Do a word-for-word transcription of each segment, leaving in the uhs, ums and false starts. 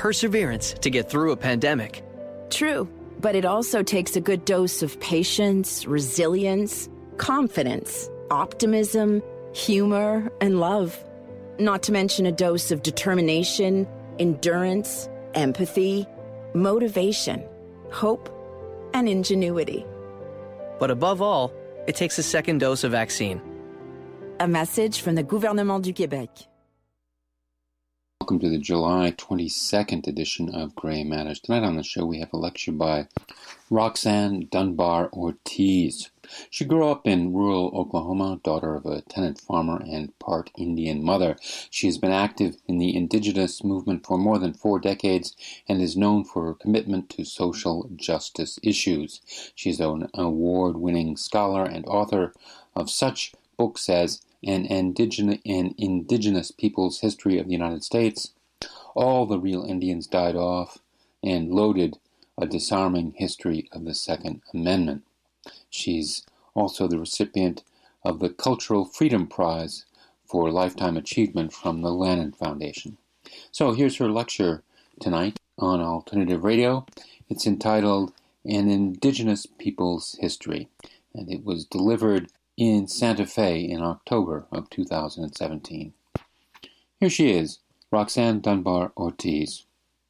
perseverance to get through a pandemic. True, but it also takes a good dose of patience, resilience, confidence, optimism, humor, and love. Not to mention a dose of determination, endurance, empathy, motivation, hope, and ingenuity. But above all, it takes a second dose of vaccine. A message from the Gouvernement du Québec. Welcome to the July twenty-second edition of Gray Matters. Tonight on the show we have a lecture by Roxanne Dunbar Ortiz. She grew up in rural Oklahoma, daughter of a tenant farmer and part Indian mother. She has been active in the indigenous movement for more than four decades and is known for her commitment to social justice issues. She is an award-winning scholar and author of such books as An Indigenous, An Indigenous People's History of the United States, All the Real Indians Died Off, and Loaded, A Disarming History of the Second Amendment. She's also the recipient of the Cultural Freedom Prize for Lifetime Achievement from the Lannan Foundation. So here's her lecture tonight on Alternative Radio. It's entitled An Indigenous People's History, and it was delivered in Santa Fe in October of two thousand seventeen. Here she is, Roxanne Dunbar Ortiz.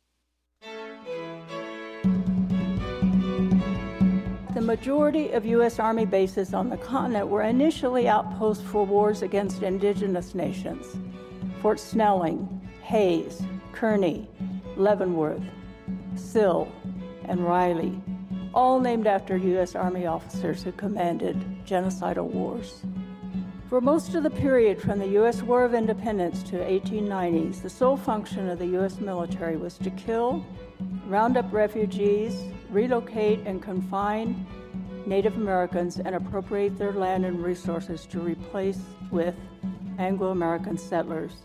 The majority of U S Army bases on the continent were initially outposts for wars against indigenous nations. Fort Snelling, Hays, Kearney, Leavenworth, Sill, and Riley, all named after U S Army officers who commanded genocidal wars. For most of the period from the U S War of Independence to eighteen nineties, the sole function of the U S military was to kill, round up refugees, relocate and confine Native Americans, and appropriate their land and resources to replace with Anglo-American settlers.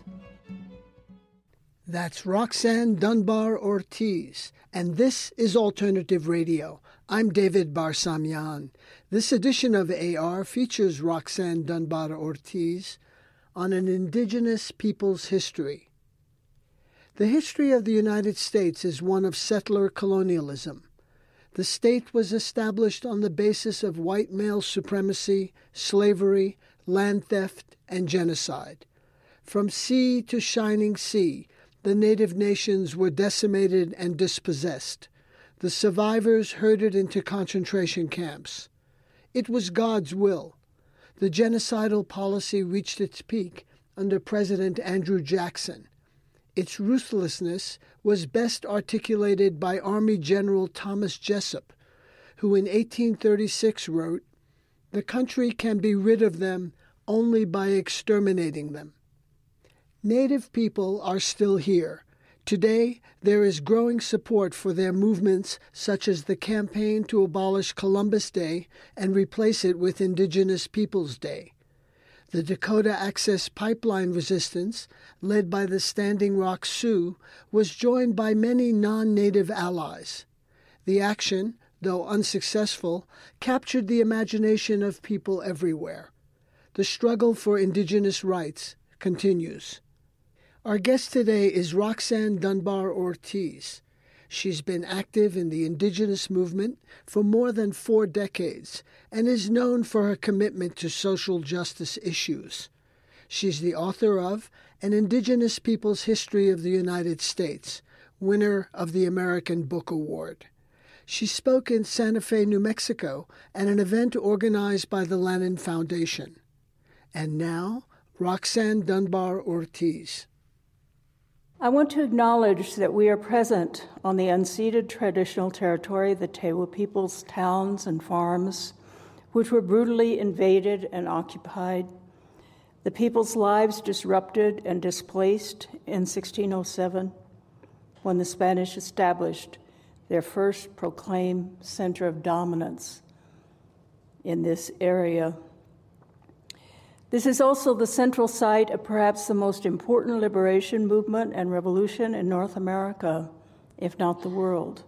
That's Roxanne Dunbar Ortiz, and this is Alternative Radio. I'm David Barsamian. This edition of A R features Roxanne Dunbar Ortiz on an indigenous people's history. The history of the United States is one of settler colonialism. The state was established on the basis of white male supremacy, slavery, land theft, and genocide. From sea to shining sea, the native nations were decimated and dispossessed. The survivors herded into concentration camps. It was God's will. The genocidal policy reached its peak under President Andrew Jackson. Its ruthlessness was best articulated by Army General Thomas Jessup, who in eighteen thirty-six wrote, "The country can be rid of them only by exterminating them." Native people are still here. Today, there is growing support for their movements such as the campaign to abolish Columbus Day and replace it with Indigenous Peoples Day. The Dakota Access Pipeline resistance, led by the Standing Rock Sioux, was joined by many non-native allies. The action, though unsuccessful, captured the imagination of people everywhere. The struggle for indigenous rights continues. Our guest today is Roxanne Dunbar Ortiz. She's been active in the indigenous movement for more than four decades and is known for her commitment to social justice issues. She's the author of An Indigenous People's History of the United States, winner of the American Book Award. She spoke in Santa Fe, New Mexico, at an event organized by the Lannan Foundation. And now, Roxanne Dunbar Ortiz. I want to acknowledge that we are present on the unceded traditional territory, the Tewa people's towns and farms, which were brutally invaded and occupied, the people's lives disrupted and displaced in sixteen oh seven, when the Spanish established their first proclaimed center of dominance in this area. This is also the central site of perhaps the most important liberation movement and revolution in North America, if not the world.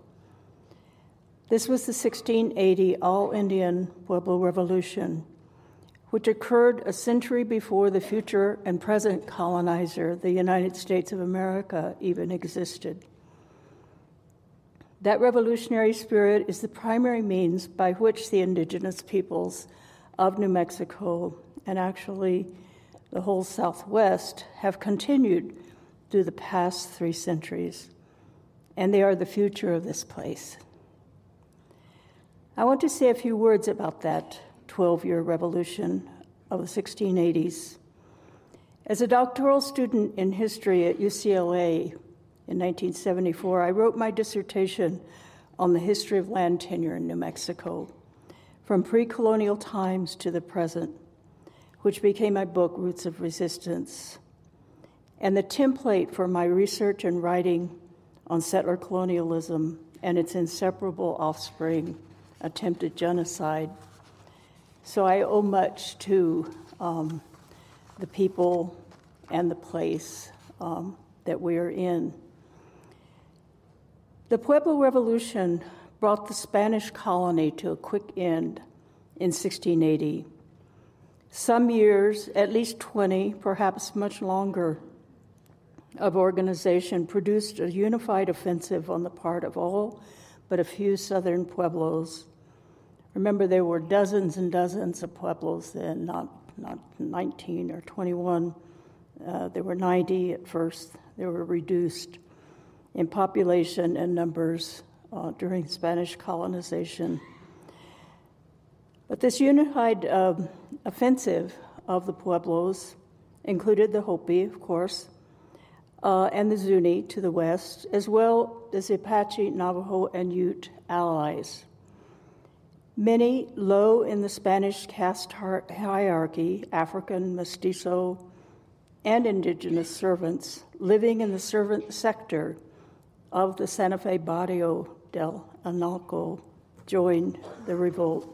This was the sixteen eighty All-Indian Pueblo Revolution, which occurred a century before the future and present colonizer, the United States of America, even existed. That revolutionary spirit is the primary means by which the indigenous peoples of New Mexico, and actually the whole Southwest, have continued through the past three centuries, and they are the future of this place. I want to say a few words about that twelve-year revolution of the sixteen eighties. As a doctoral student in history at U C L A in nineteen seventy-four, I wrote my dissertation on the history of land tenure in New Mexico, from pre-colonial times to the present, which became my book, Roots of Resistance, and the template for my research and writing on settler colonialism and its inseparable offspring, attempted genocide. So I owe much to um, the people and the place um, that we are in. The Pueblo Revolution brought the Spanish colony to a quick end in sixteen eighty. Some years, at least twenty, perhaps much longer, of organization produced a unified offensive on the part of all but a few southern pueblos. Remember, there were dozens and dozens of pueblos then, not, not nineteen or twenty-one. Uh, there were ninety at first. They were reduced in population and numbers uh, during Spanish colonization. But this unified um, offensive of the Pueblos included the Hopi, of course, uh, and the Zuni to the west, as well as the Apache, Navajo, and Ute allies. Many low in the Spanish caste hierarchy, African, mestizo, and indigenous servants living in the servant sector of the Santa Fe Barrio del Analco joined the revolt.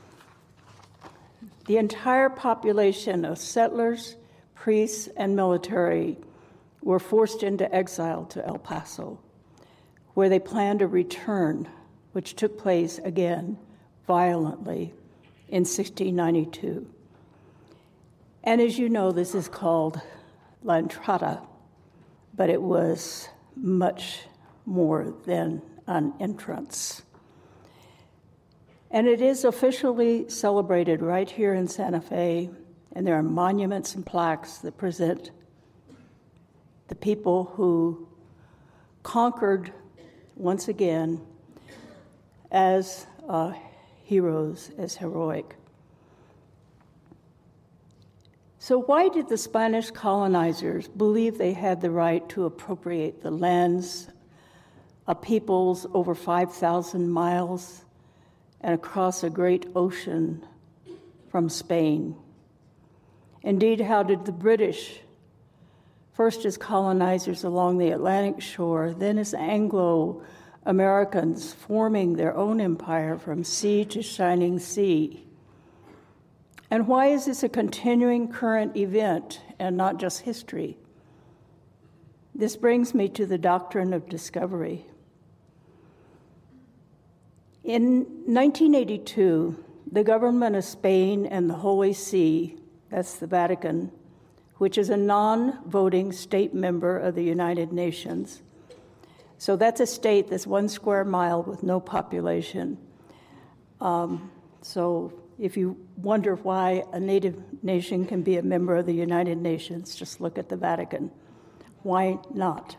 The entire population of settlers, priests, and military were forced into exile to El Paso, where they planned a return, which took place again violently in sixteen ninety-two. And as you know, this is called La Entrada, but it was much more than an entrance. And it is officially celebrated right here in Santa Fe, and there are monuments and plaques that present the people who conquered once again as uh, heroes, as heroic. So why did the Spanish colonizers believe they had the right to appropriate the lands of peoples over five thousand miles and across a great ocean from Spain? Indeed, how did the British, first as colonizers along the Atlantic shore, then as Anglo-Americans forming their own empire from sea to shining sea? And why is this a continuing current event and not just history? This brings me to the doctrine of discovery. In nineteen eighty-two, the government of Spain and the Holy See, that's the Vatican, which is a non-voting state member of the United Nations. So that's a state that's one square mile with no population. Um, so if you wonder why a native nation can be a member of the United Nations, just look at the Vatican. Why not?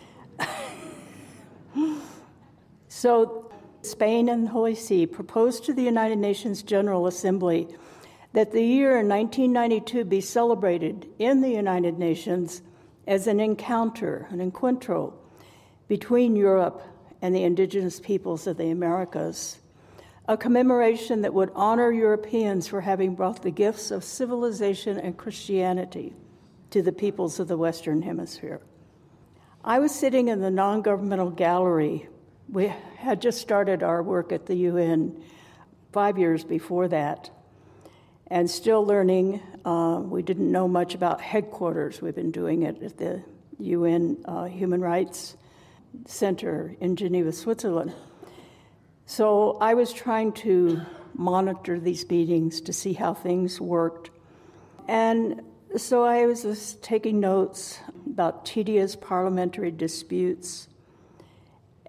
So Spain and the Holy See proposed to the United Nations General Assembly that the year nineteen ninety-two be celebrated in the United Nations as an encounter, an encuentro, between Europe and the indigenous peoples of the Americas, a commemoration that would honor Europeans for having brought the gifts of civilization and Christianity to the peoples of the Western Hemisphere. I was sitting in the non-governmental gallery. We had just started our work at the U N five years before that, and still learning. Uh, we didn't know much about headquarters. We've been doing it at the U N uh, Human Rights Center in Geneva, Switzerland. So I was trying to monitor these meetings to see how things worked. And so I was just taking notes about tedious parliamentary disputes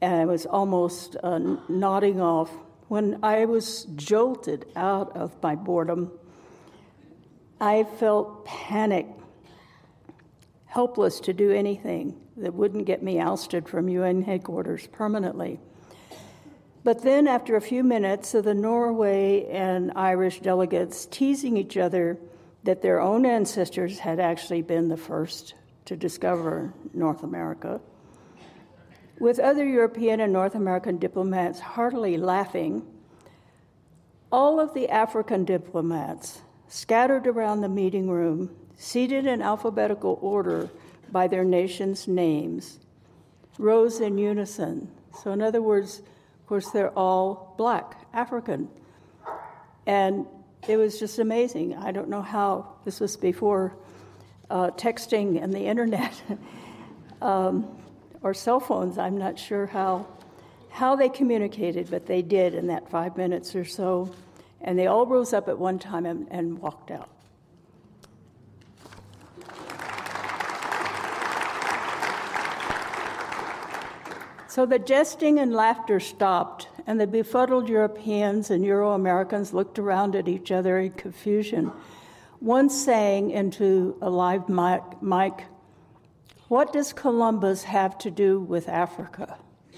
and I was almost uh, nodding off when I was jolted out of my boredom. I felt panic, helpless to do anything that wouldn't get me ousted from U N headquarters permanently. But then, after a few minutes of the Norway and Irish delegates teasing each other that their own ancestors had actually been the first to discover North America, with other European and North American diplomats heartily laughing, all of the African diplomats scattered around the meeting room, seated in alphabetical order by their nation's names, rose in unison. So in other words, of course, they're all Black, African. And it was just amazing. I don't know how, this was before uh, texting and the internet um, or cell phones. I'm not sure how, how they communicated, but they did in that five minutes or so. And they all rose up at one time and, and walked out. So the jesting and laughter stopped, and the befuddled Europeans and Euro-Americans looked around at each other in confusion. One saying into a live mic, mic, "What does Columbus have to do with Africa?"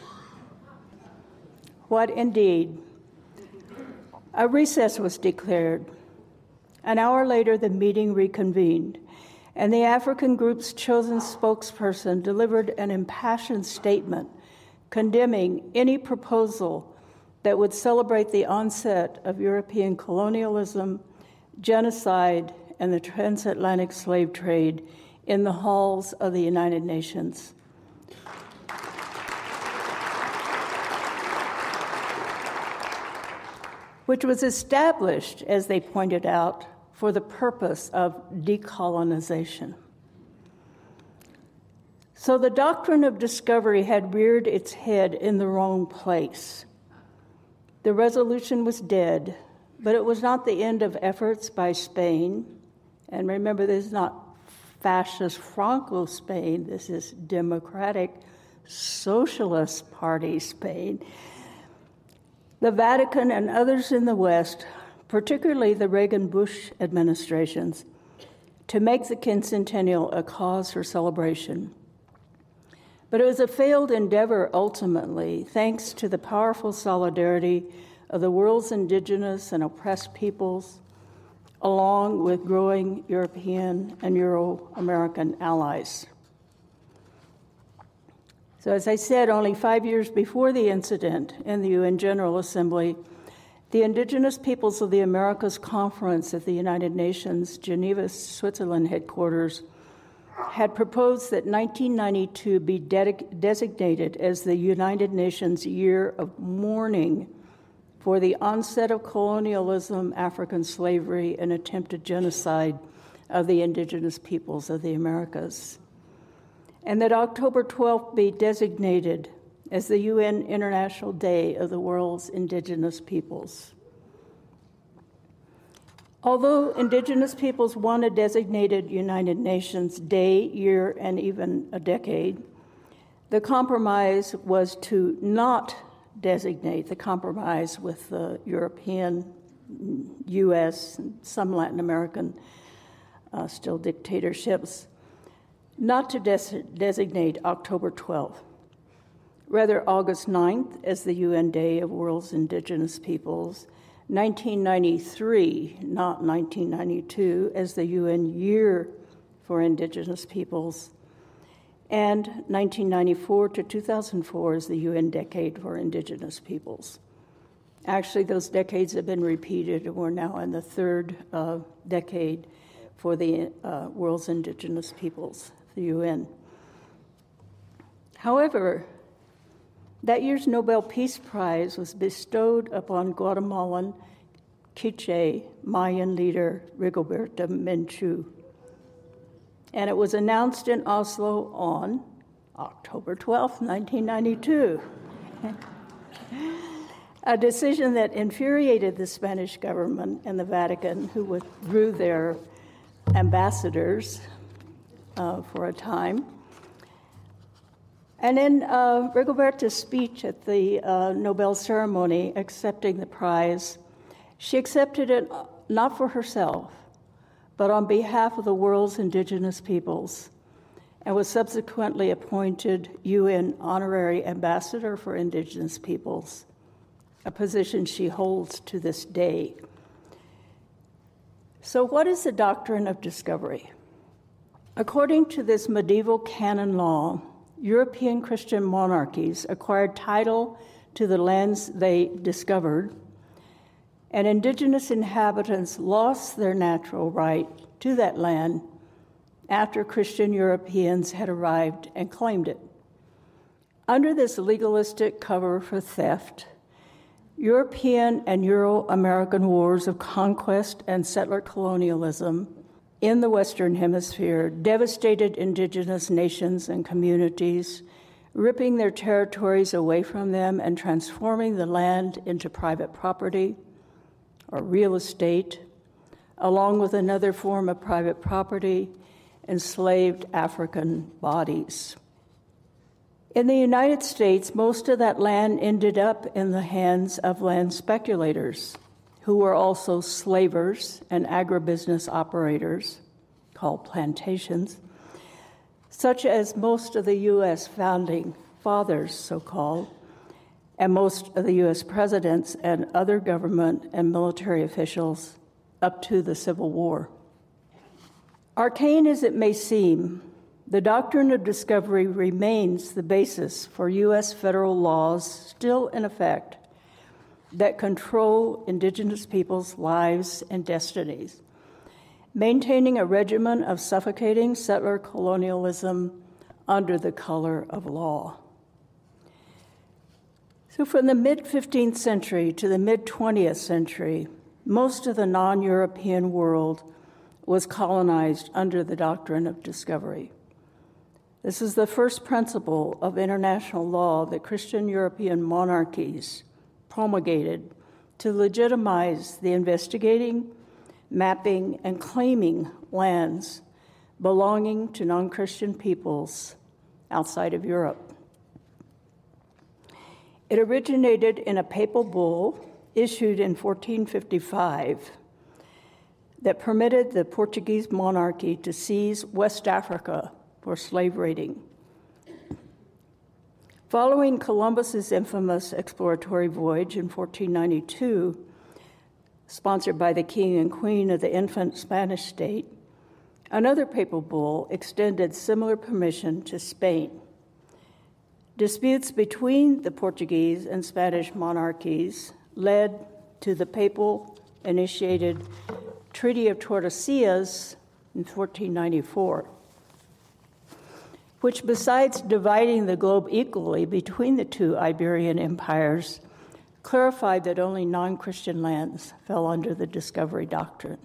What indeed? A recess was declared. An hour later, the meeting reconvened, and the African group's chosen spokesperson delivered an impassioned statement condemning any proposal that would celebrate the onset of European colonialism, genocide, and the transatlantic slave trade in the halls of the United Nations. Which was established, as they pointed out, for the purpose of decolonization. So the doctrine of discovery had reared its head in the wrong place. The resolution was dead, but it was not the end of efforts by Spain. And remember, this is not fascist Franco Spain, this is Democratic Socialist Party Spain. The Vatican and others in the West, particularly the Reagan-Bush administrations, to make the quincentennial a cause for celebration. But it was a failed endeavor ultimately, thanks to the powerful solidarity of the world's indigenous and oppressed peoples, along with growing European and Euro-American allies. So as I said, only five years before the incident in the U N General Assembly, the Indigenous Peoples of the Americas Conference at the United Nations Geneva, Switzerland headquarters had proposed that nineteen ninety-two be de- designated as the United Nations Year of Mourning for the onset of colonialism, African slavery, and attempted genocide of the indigenous peoples of the Americas. And that October twelfth be designated as the U N International Day of the World's Indigenous Peoples. Although indigenous peoples won a designated United Nations day, year, and even a decade, the compromise was to not designate, the compromise with the European, U S, and some Latin American uh, still dictatorships, not to des- designate October twelfth. Rather, August ninth as the U N Day of World's Indigenous Peoples, nineteen ninety-three, not nineteen ninety-two, as the U N Year for Indigenous Peoples, and nineteen ninety-four to two thousand four as the U N Decade for Indigenous Peoples. Actually, those decades have been repeated, and we're now in the third uh, decade for the uh, world's indigenous peoples, the U N. However, that year's Nobel Peace Prize was bestowed upon Guatemalan Quiche Mayan leader Rigoberta Menchú, and it was announced in Oslo on October twelfth, nineteen ninety-two. A decision that infuriated the Spanish government and the Vatican, who withdrew their ambassadors uh, for a time. And in uh, Rigoberta's speech at the uh, Nobel ceremony accepting the prize, she accepted it not for herself, but on behalf of the world's indigenous peoples, and was subsequently appointed U N Honorary Ambassador for Indigenous Peoples, a position she holds to this day. So what is the doctrine of discovery? According to this medieval canon law, European Christian monarchies acquired title to the lands they discovered, and indigenous inhabitants lost their natural right to that land after Christian Europeans had arrived and claimed it. Under this legalistic cover for theft, European and Euro-American wars of conquest and settler colonialism in the Western Hemisphere devastated indigenous nations and communities, ripping their territories away from them and transforming the land into private property or real estate, along with another form of private property, enslaved African bodies. In the United States, most of that land ended up in the hands of land speculators, who were also slavers and agribusiness operators, called plantations, such as most of the U S founding fathers, so-called, and most of the U S presidents and other government and military officials up to the Civil War. Arcane as it may seem, the doctrine of discovery remains the basis for U S federal laws still in effect that control indigenous peoples' lives and destinies, maintaining a regimen of suffocating settler colonialism under the color of law. So from the mid-fifteenth century to the mid-twentieth century, most of the non-European world was colonized under the doctrine of discovery. This is the first principle of international law that Christian European monarchies promulgated to legitimize the investigating, mapping, and claiming lands belonging to non-Christian peoples outside of Europe. It originated in a papal bull issued in fourteen fifty-five that permitted the Portuguese monarchy to seize West Africa for slave raiding. Following Columbus's infamous exploratory voyage in fourteen ninety-two, sponsored by the King and Queen of the infant Spanish state, another papal bull extended similar permission to Spain. Disputes between the Portuguese and Spanish monarchies led to the papal-initiated Treaty of Tordesillas in fourteen ninety-four, which, besides dividing the globe equally between the two Iberian empires, clarified that only non-Christian lands fell under the discovery doctrine.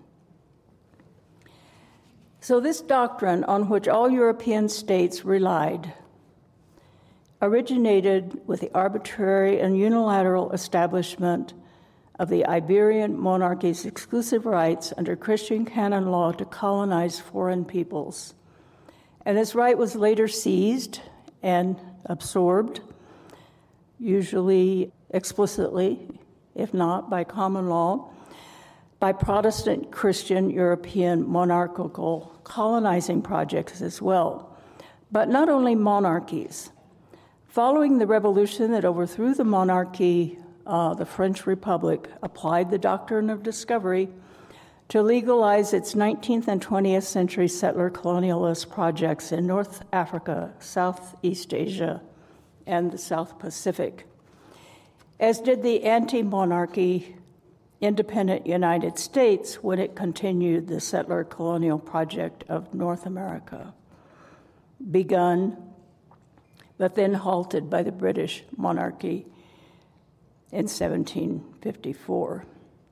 So this doctrine, on which all European states relied, originated with the arbitrary and unilateral establishment of the Iberian monarchy's exclusive rights under Christian canon law to colonize foreign peoples. And this right was later seized and absorbed, usually explicitly, if not by common law, by Protestant Christian European monarchical colonizing projects as well. But not only monarchies. Following the revolution that overthrew the monarchy, uh, the French Republic applied the doctrine of discovery to legalize its nineteenth and twentieth century settler colonialist projects in North Africa, Southeast Asia, and the South Pacific, as did the anti-monarchy independent United States when it continued the settler colonial project of North America, begun but then halted by the British monarchy in seventeen fifty-four.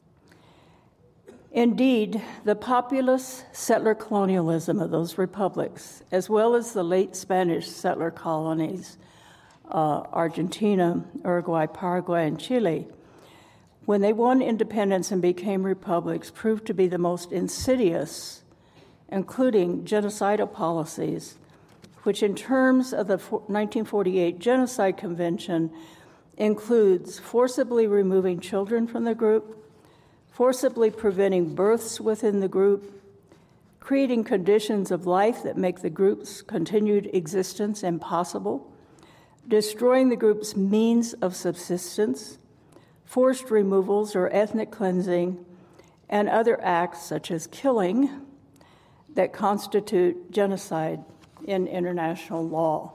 Indeed, the populous settler colonialism of those republics, as well as the late Spanish settler colonies, uh, Argentina, Uruguay, Paraguay, and Chile, when they won independence and became republics, proved to be the most insidious, including genocidal policies, which in terms of the nineteen forty-eight Genocide Convention includes forcibly removing children from the group, forcibly preventing births within the group, creating conditions of life that make the group's continued existence impossible, destroying the group's means of subsistence, forced removals or ethnic cleansing, and other acts such as killing that constitute genocide in international law.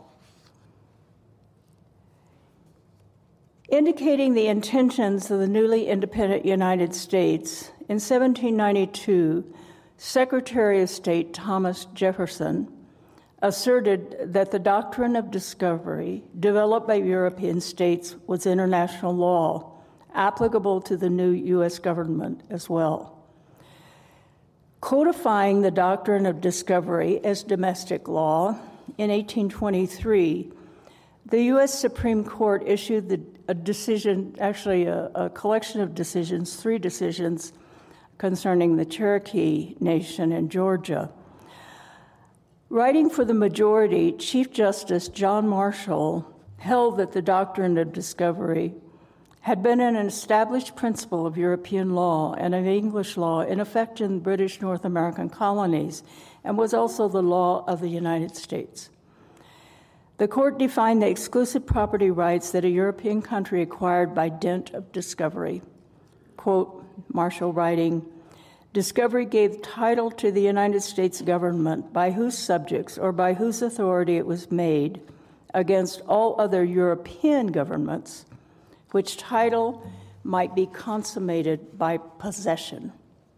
Indicating the intentions of the newly independent United States, in seventeen ninety-two, Secretary of State Thomas Jefferson asserted that the doctrine of discovery developed by European states was international law, applicable to the new U S government as well. Codifying the doctrine of discovery as domestic law, in eighteen twenty-three, the U S Supreme Court issued the, a decision, actually a, a collection of decisions, three decisions, concerning the Cherokee Nation in Georgia. Writing for the majority, Chief Justice John Marshall held that the doctrine of discovery had been an established principle of European law and of English law in effect in British North American colonies, and was also the law of the United States. The court defined the exclusive property rights that a European country acquired by dint of discovery. Quote, Marshall writing, "Discovery gave title to the United States government by whose subjects or by whose authority it was made against all other European governments, which title might be consummated by possession."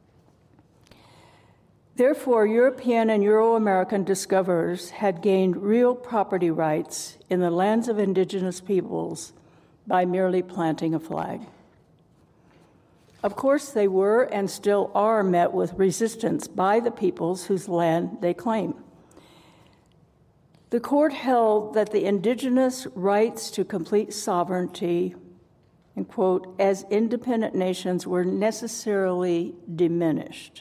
Therefore, European and Euro-American discoverers had gained real property rights in the lands of indigenous peoples by merely planting a flag. Of course, they were and still are met with resistance by the peoples whose land they claim. The court held that the indigenous rights to complete sovereignty, and quote, as independent nations were necessarily diminished.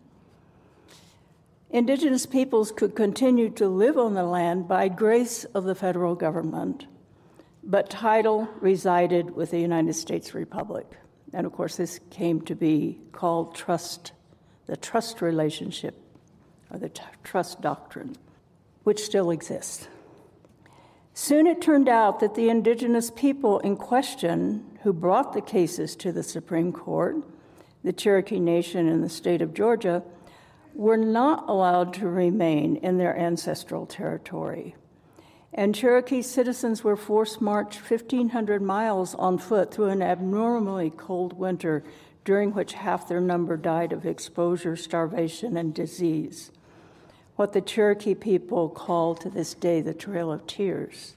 Indigenous peoples could continue to live on the land by grace of the federal government, but title resided with the United States Republic. And of course, this came to be called trust, the trust relationship, or the t- trust doctrine, which still exists. Soon it turned out that the indigenous people in question who brought the cases to the Supreme Court, the Cherokee Nation in the state of Georgia, were not allowed to remain in their ancestral territory. And Cherokee citizens were forced march fifteen hundred miles on foot through an abnormally cold winter, during which half their number died of exposure, starvation, and disease, what the Cherokee people call to this day the Trail of Tears.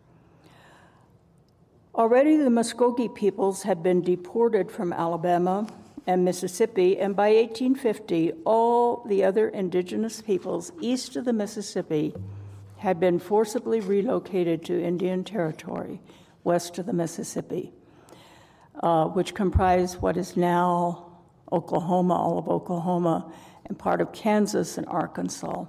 Already the Muskogee peoples had been deported from Alabama and Mississippi, and by eighteen fifty, all the other indigenous peoples east of the Mississippi had been forcibly relocated to Indian Territory, west of the Mississippi, uh, which comprised what is now Oklahoma, all of Oklahoma, and part of Kansas and Arkansas.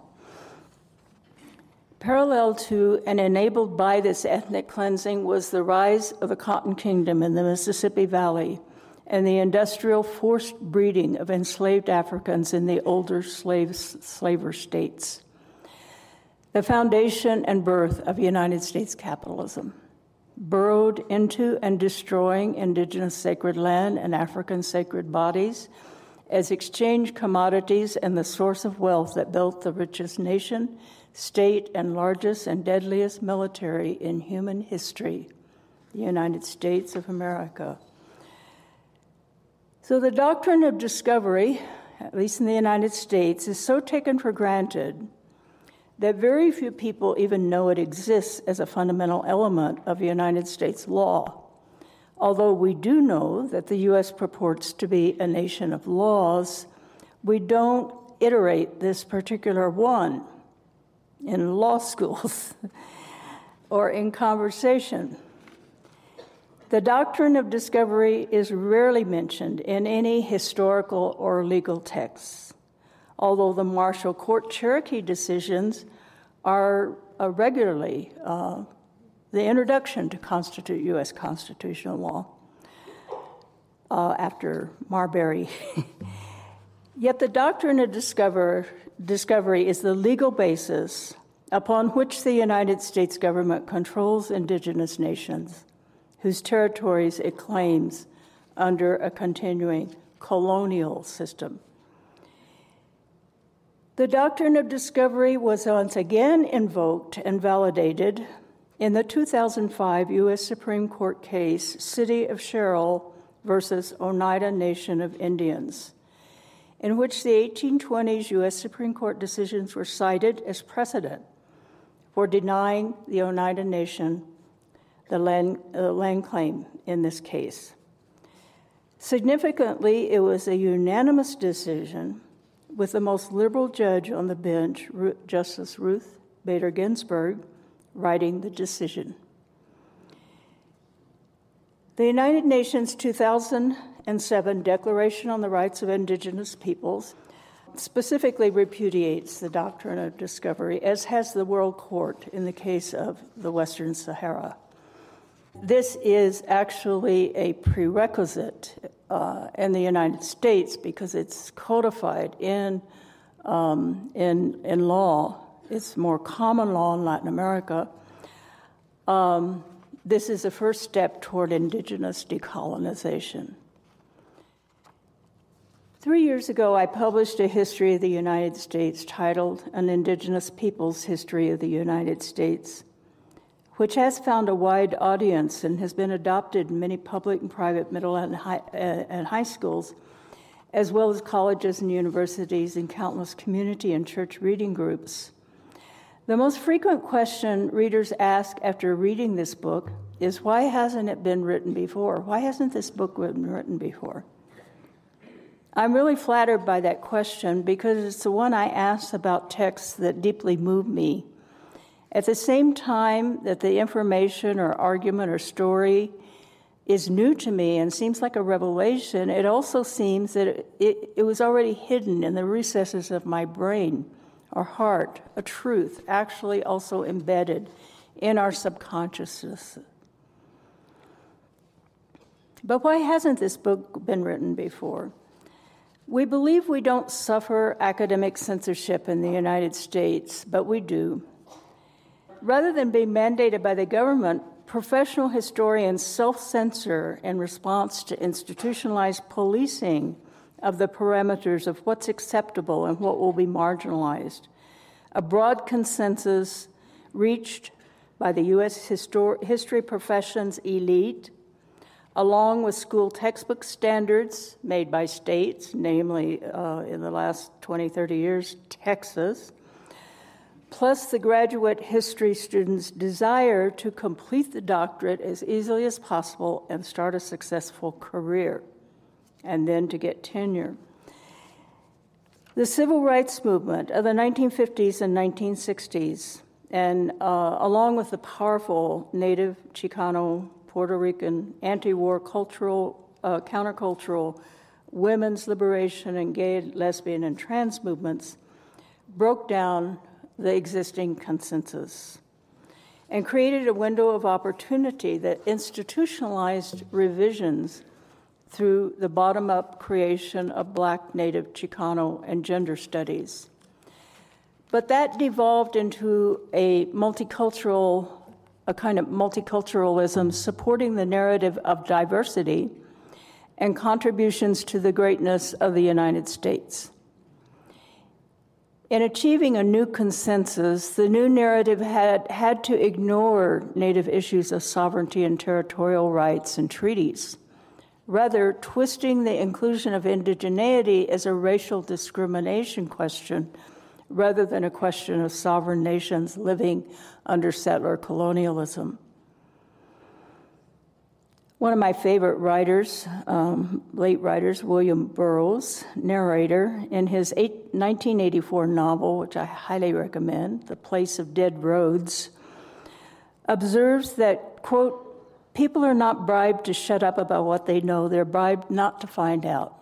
Parallel to and enabled by this ethnic cleansing was the rise of the Cotton Kingdom in the Mississippi Valley and the industrial forced breeding of enslaved Africans in the older slave, slaver states. The foundation and birth of United States capitalism, burrowed into and destroying indigenous sacred land and African sacred bodies as exchange commodities and the source of wealth that built the richest nation, state, and largest and deadliest military in human history, the United States of America. So the doctrine of discovery, at least in the United States, is so taken for granted that very few people even know it exists as a fundamental element of United States law. Although we do know that the U S purports to be a nation of laws, we don't iterate this particular one in law schools or in conversation. The doctrine of discovery is rarely mentioned in any historical or legal texts, although the Marshall Court Cherokee decisions are uh, regularly uh, the introduction to constitu- U S constitutional law uh, after Marbury. Yet the doctrine of discover, discovery is the legal basis upon which the United States government controls indigenous nations whose territories it claims under a continuing colonial system. The doctrine of discovery was once again invoked and validated in the two thousand five U S Supreme Court case, City of Sherrill versus Oneida Nation of Indians, in which the eighteen twenties U S Supreme Court decisions were cited as precedent for denying the Oneida Nation the land, uh, land claim in this case. Significantly, it was a unanimous decision with the most liberal judge on the bench, Justice Ruth Bader Ginsburg, writing the decision. The United Nations two thousand seven Declaration on the Rights of Indigenous Peoples specifically repudiates the doctrine of discovery, as has the World Court in the case of the Western Sahara. This is actually a prerequisite uh, in the United States because it's codified in, um, in, in law. It's more common law in Latin America. Um, this is the first step toward indigenous decolonization. Three years ago, I published a history of the United States titled An Indigenous Peoples History of the United States, which has found a wide audience and has been adopted in many public and private middle and high, uh, and high schools, as well as colleges and universities and countless community and church reading groups. The most frequent question readers ask after reading this book is, why hasn't it been written before? Why hasn't this book been written before? I'm really flattered by that question because it's the one I ask about texts that deeply move me. At the same time that the information or argument or story is new to me and seems like a revelation, it also seems that it, it, it was already hidden in the recesses of my brain or heart, a truth actually also embedded in our subconsciousness. But why hasn't this book been written before? We believe we don't suffer academic censorship in the United States, but we do. Rather than being mandated by the government, professional historians self-censor in response to institutionalized policing of the parameters of what's acceptable and what will be marginalized. A broad consensus reached by the U S histor- history profession's elite, along with school textbook standards made by states, namely uh, in the last twenty, thirty years, Texas, plus the graduate history students' desire to complete the doctorate as easily as possible and start a successful career, and then to get tenure. The civil rights movement of the nineteen fifties and nineteen sixties, and uh, along with the powerful Native, Chicano, Puerto Rican, anti-war cultural, uh, countercultural, women's liberation, and gay, lesbian, and trans movements, broke down the existing consensus and created a window of opportunity that institutionalized revisions through the bottom-up creation of Black, Native, Chicano, and gender studies. But that devolved into a multicultural, a kind of multiculturalism supporting the narrative of diversity and contributions to the greatness of the United States. In achieving a new consensus, the new narrative had, had to ignore Native issues of sovereignty and territorial rights and treaties, rather twisting the inclusion of indigeneity as a racial discrimination question rather than a question of sovereign nations living under settler colonialism. One of my favorite writers, um, late writers, William Burroughs, narrator, in his eight, nineteen eighty-four novel, which I highly recommend, The Place of Dead Roads, observes that, quote, people are not bribed to shut up about what they know, they're bribed not to find out.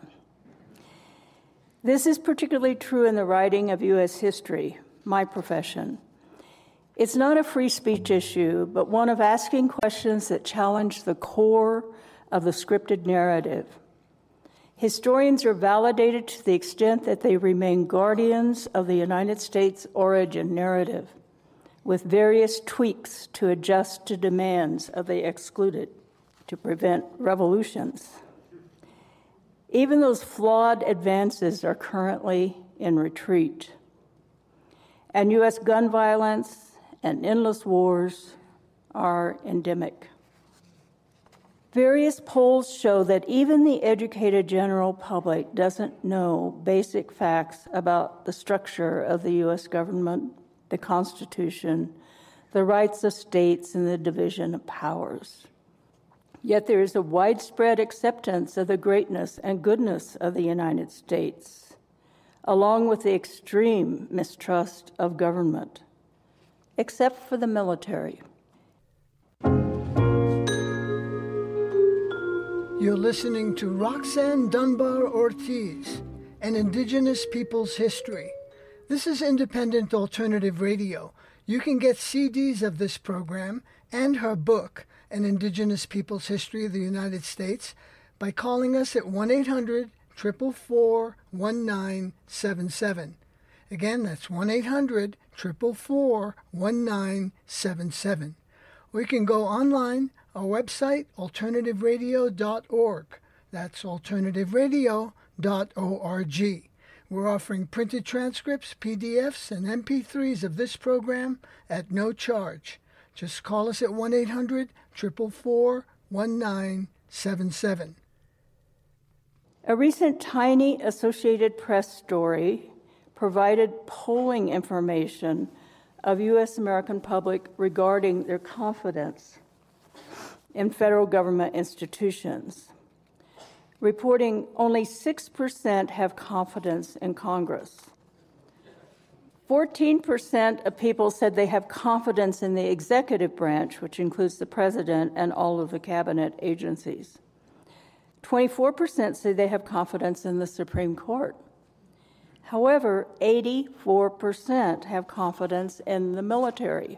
This is particularly true in the writing of U S history, my profession. It's not a free speech issue, but one of asking questions that challenge the core of the scripted narrative. Historians are validated to the extent that they remain guardians of the United States origin narrative, with various tweaks to adjust to demands of the excluded to prevent revolutions. Even those flawed advances are currently in retreat. And U S gun violence and endless wars are endemic. Various polls show that even the educated general public doesn't know basic facts about the structure of the U S government, the Constitution, the rights of states, and the division of powers. Yet there is a widespread acceptance of the greatness and goodness of the United States, along with the extreme mistrust of government, except for the military. You're listening to Roxanne Dunbar Ortiz, An Indigenous People's History. This is Independent Alternative Radio. You can get C Ds of this program and her book, An Indigenous People's History of the United States, by calling us at one eight hundred, four four four, one nine seven seven. Again, that's one eight hundred, four four four, one nine seven seven. Or you can go online, our website, alternative radio dot org. That's alternative radio dot org. We're offering printed transcripts, P D Fs, and M P threes of this program at no charge. Just call us at one eight hundred, four four four, one nine seven seven. A recent tiny Associated Press story provided polling information of U S American public regarding their confidence in federal government institutions, reporting only six percent have confidence in Congress. fourteen percent of people said they have confidence in the executive branch, which includes the president and all of the cabinet agencies. twenty-four percent say they have confidence in the Supreme Court. However, eighty-four percent have confidence in the military.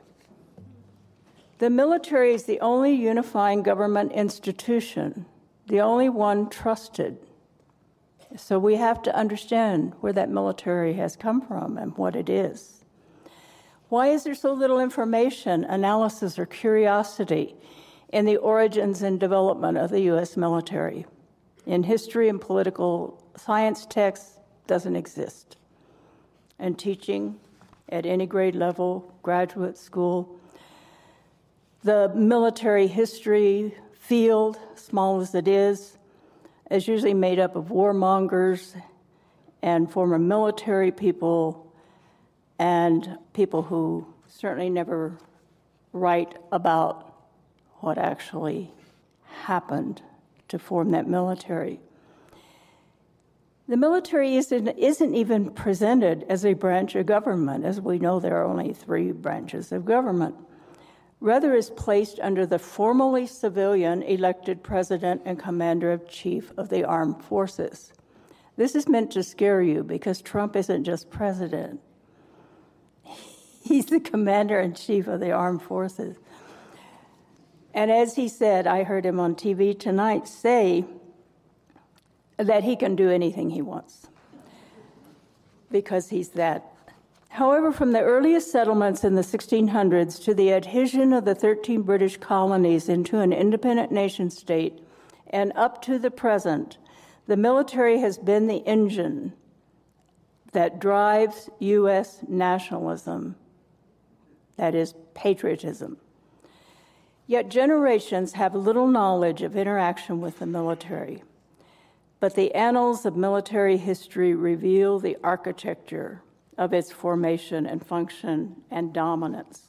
The military is the only unifying government institution, the only one trusted. So we have to understand where that military has come from and what it is. Why is there so little information, analysis, or curiosity in the origins and development of the U S military? In history and political science texts, doesn't exist. And teaching at any grade level, graduate school, the military history field, small as it is, is usually made up of warmongers and former military people and people who certainly never write about what actually happened to form that military. The military isn't, isn't even presented as a branch of government. As we know, there are only three branches of government. Rather, is placed under the formally civilian elected president and commander-in-chief of the armed forces. This is meant to scare you because Trump isn't just president. He's the commander-in-chief of the armed forces. And as he said, I heard him on T V tonight say that he can do anything he wants because he's that. However, from the earliest settlements in the sixteen hundreds to the adhesion of the thirteen British colonies into an independent nation state and up to the present, the military has been the engine that drives U S nationalism, that is, patriotism. Yet generations have little knowledge of interaction with the military. But the annals of military history reveal the architecture of its formation and function and dominance.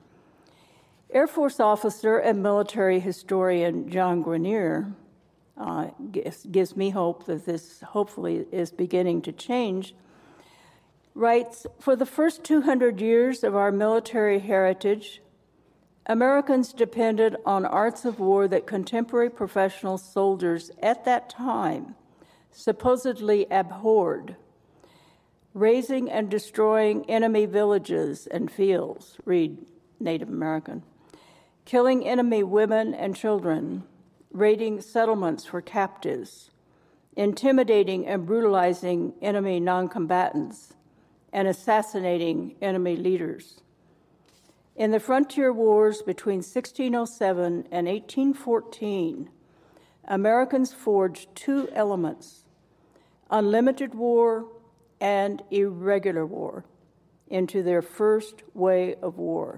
Air Force officer and military historian John Grenier uh, gives, gives me hope that this hopefully is beginning to change, writes, for the first two hundred years of our military heritage, Americans depended on arts of war that contemporary professional soldiers at that time supposedly abhorred, raising and destroying enemy villages and fields, read Native American, killing enemy women and children, raiding settlements for captives, intimidating and brutalizing enemy non-combatants, and assassinating enemy leaders. In the frontier wars between sixteen oh seven and eighteen fourteen, Americans forged two elements, unlimited war and irregular war, into their first way of war.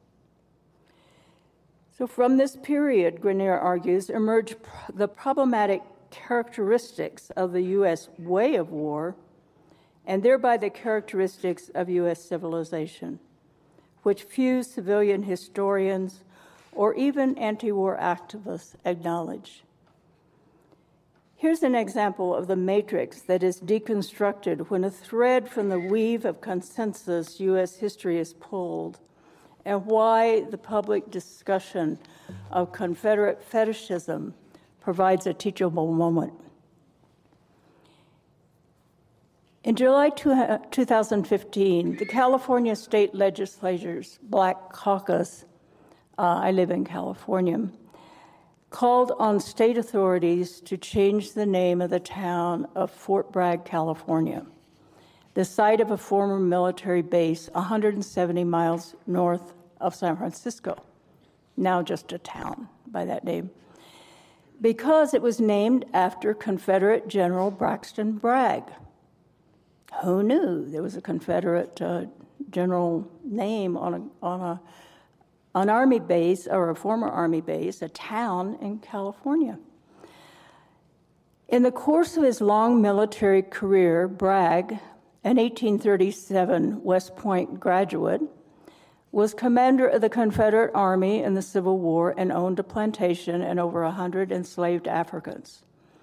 So from this period, Grenier argues, emerged the problematic characteristics of the U S way of war, and thereby the characteristics of U S civilization, which few civilian historians or even anti-war activists acknowledge. Here's an example of the matrix that is deconstructed when a thread from the weave of consensus U S history is pulled, and why the public discussion of Confederate fetishism provides a teachable moment. In July two thousand fifteen, the California State Legislature's Black Caucus, uh, I live in California, called on state authorities to change the name of the town of Fort Bragg, California, the site of a former military base one hundred seventy miles north of San Francisco, now just a town by that name, because it was named after Confederate General Braxton Bragg. Who knew there was a Confederate uh, general name on a, on a an army base, or a former army base, a town in California? In the course of his long military career, Bragg, an eighteen thirty-seven West Point graduate, was commander of the Confederate Army in the Civil War and owned a plantation and over one hundred enslaved Africans.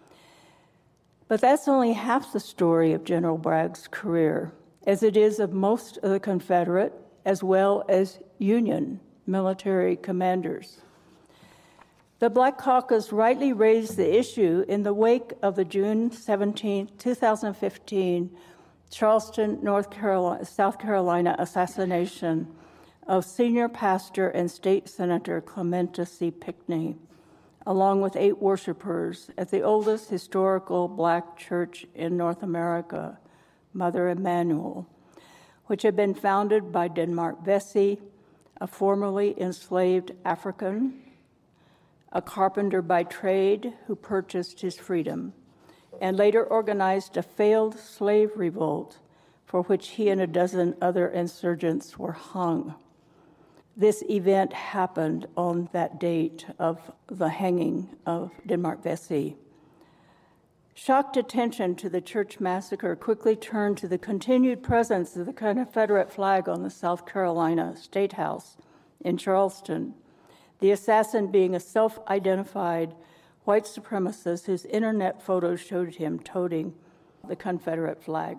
But that's only half the story of General Bragg's career, as it is of most of the Confederate as well as Union military commanders. The Black Caucus rightly raised the issue in the wake of the June seventeenth, twenty fifteen Charleston, North Carolina, South Carolina assassination of senior pastor and state senator Clementa C. Pinckney, along with eight worshipers at the oldest historical Black church in North America, Mother Emanuel, which had been founded by Denmark Vesey, a formerly enslaved African, a carpenter by trade who purchased his freedom, and later organized a failed slave revolt for which he and a dozen other insurgents were hung. This event happened on that date of the hanging of Denmark Vesey. Shocked attention to the church massacre quickly turned to the continued presence of the Confederate flag on the South Carolina State House in Charleston, the assassin being a self-identified white supremacist whose internet photos showed him toting the Confederate flag.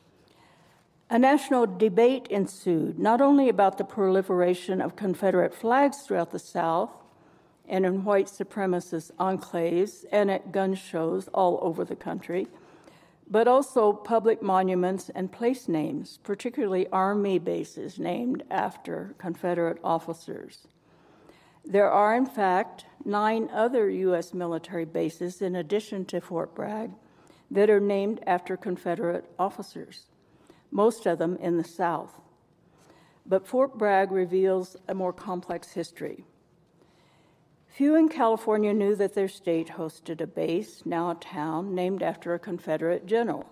A national debate ensued, not only about the proliferation of Confederate flags throughout the South and in white supremacist enclaves and at gun shows all over the country, but also public monuments and place names, particularly Army bases named after Confederate officers. There are, in fact, nine other U S military bases in addition to Fort Bragg that are named after Confederate officers, most of them in the South. But Fort Bragg reveals a more complex history. Few in California knew that their state hosted a base, now a town, named after a Confederate general.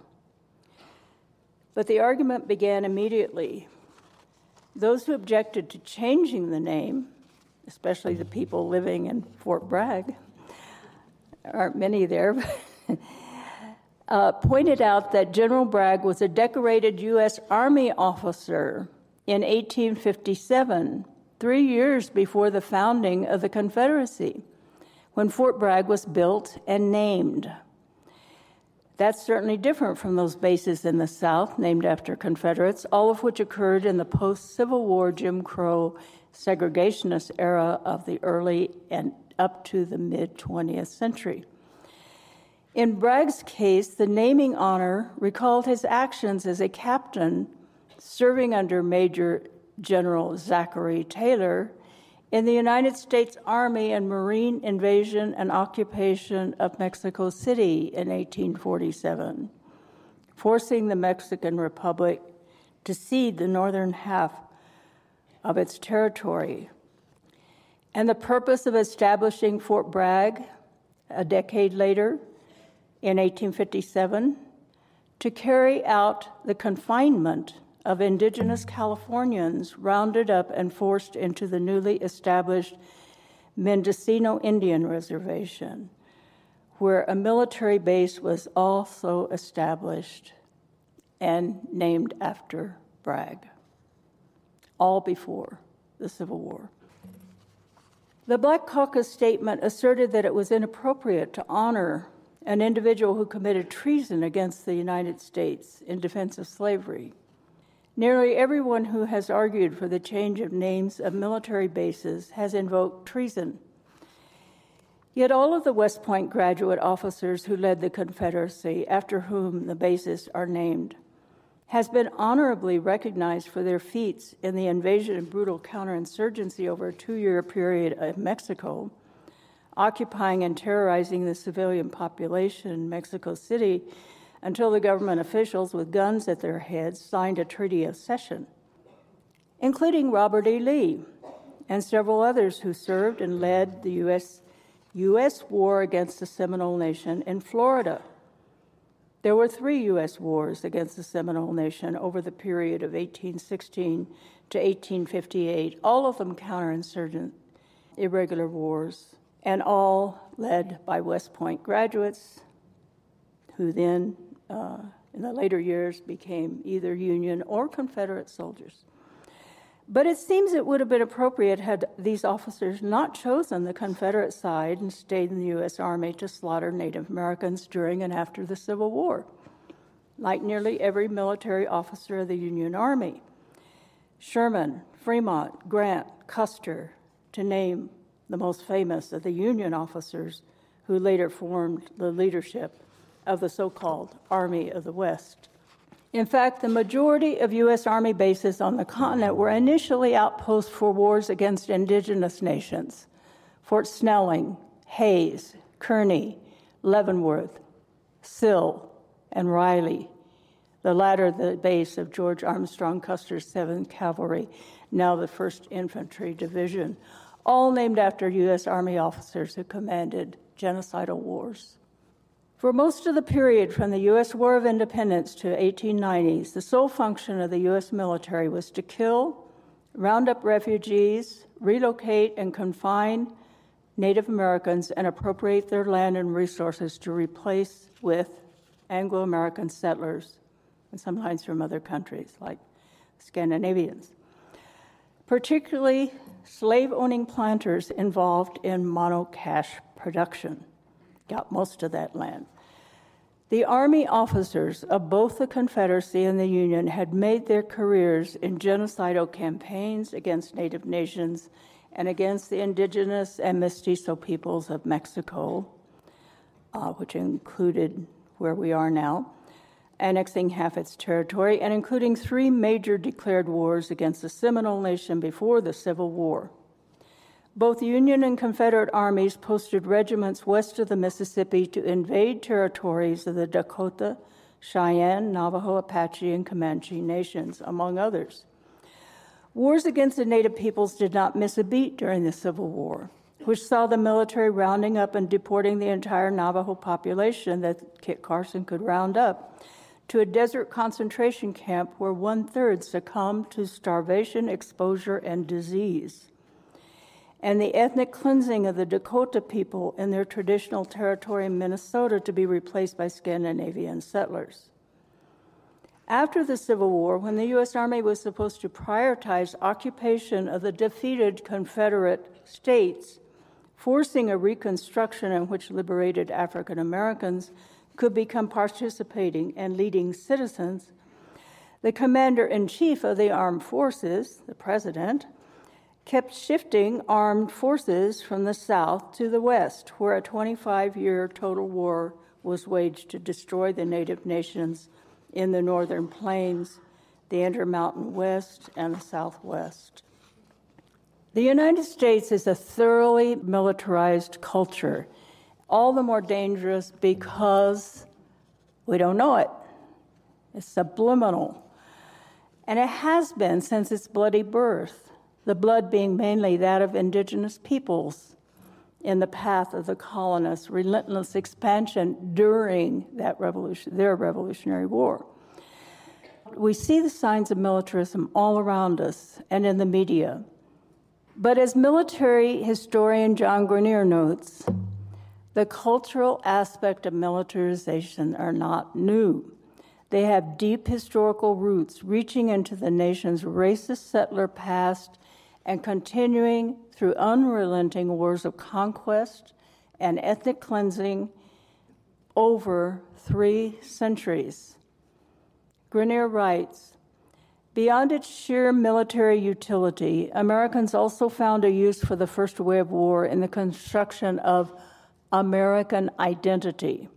But the argument began immediately. Those who objected to changing the name, especially the people living in Fort Bragg, there aren't many there, but uh, pointed out that General Bragg was a decorated U S Army officer in eighteen fifty-seven, three years before the founding of the Confederacy, when Fort Bragg was built and named. That's certainly different from those bases in the South named after Confederates, all of which occurred in the post-Civil War Jim Crow segregationist era of the early and up to the mid-twentieth century. In Bragg's case, the naming honor recalled his actions as a captain serving under Major General Zachary Taylor, in the United States Army and Marine invasion and occupation of Mexico City in eighteen forty-seven, forcing the Mexican Republic to cede the northern half of its territory. And the purpose of establishing Fort Bragg a decade later, in eighteen fifty-seven, to carry out the confinement of indigenous Californians rounded up and forced into the newly established Mendocino Indian Reservation, where a military base was also established and named after Bragg, all before the Civil War. The Black Caucus statement asserted that it was inappropriate to honor an individual who committed treason against the United States in defense of slavery. Nearly everyone who has argued for the change of names of military bases has invoked treason. Yet all of the West Point graduate officers who led the Confederacy, after whom the bases are named, has been honorably recognized for their feats in the invasion and brutal counterinsurgency over a two-year period of Mexico, occupying and terrorizing the civilian population in Mexico City until the government officials with guns at their heads signed a treaty of cession, including Robert E. Lee and several others who served and led the U S U S war against the Seminole Nation in Florida. There were three U S wars against the Seminole Nation over the period of eighteen sixteen to eighteen fifty-eight, all of them counterinsurgent, irregular wars, and all led by West Point graduates who then, uh, in the later years, became either Union or Confederate soldiers. But it seems it would have been appropriate had these officers not chosen the Confederate side and stayed in the U S Army to slaughter Native Americans during and after the Civil War, like nearly every military officer of the Union Army. Sherman, Fremont, Grant, Custer, to name the most famous of the Union officers who later formed the leadership of the so-called Army of the West. In fact, the majority of U S Army bases on the continent were initially outposts for wars against indigenous nations. Fort Snelling, Hays, Kearney, Leavenworth, Sill, and Riley, the latter the base of George Armstrong Custer's seventh Cavalry, now the first Infantry Division, all named after U S Army officers who commanded genocidal wars. For most of the period from the U S War of Independence to eighteen nineties, the sole function of the U S military was to kill, round up refugees, relocate and confine Native Americans, and appropriate their land and resources to replace with Anglo-American settlers, and sometimes from other countries like Scandinavians. Particularly slave-owning planters involved in monocash production got most of that land. The Army officers of both the Confederacy and the Union had made their careers in genocidal campaigns against Native nations and against the indigenous and mestizo peoples of Mexico, uh, which included where we are now, annexing half its territory, and including three major declared wars against the Seminole Nation before the Civil War. Both Union and Confederate armies posted regiments west of the Mississippi to invade territories of the Dakota, Cheyenne, Navajo, Apache, and Comanche nations, among others. Wars against the Native peoples did not miss a beat during the Civil War, which saw the military rounding up and deporting the entire Navajo population that Kit Carson could round up to a desert concentration camp where one-third succumbed to starvation, exposure, and disease, and the ethnic cleansing of the Dakota people in their traditional territory in Minnesota to be replaced by Scandinavian settlers. After the Civil War, when the U S Army was supposed to prioritize occupation of the defeated Confederate states, forcing a reconstruction in which liberated African Americans could become participating and leading citizens, the commander-in-chief of the armed forces, the president, kept shifting armed forces from the south to the west, where a twenty-five-year total war was waged to destroy the Native nations in the northern plains the Intermountain West, and the Southwest. The United States is a thoroughly militarized culture, all the more dangerous because we don't know it. It's subliminal. And it has been since its bloody birth, the blood being mainly that of indigenous peoples in the path of the colonists' relentless expansion during that revolution, their Revolutionary War. We see the signs of militarism all around us and in the media. But as military historian John Grenier notes, the cultural aspect of militarization are not new. They have deep historical roots reaching into the nation's racist settler past and continuing through unrelenting wars of conquest and ethnic cleansing over three centuries. Grenier writes, beyond its sheer military utility, Americans also found a use for the first way of war in the construction of American identity.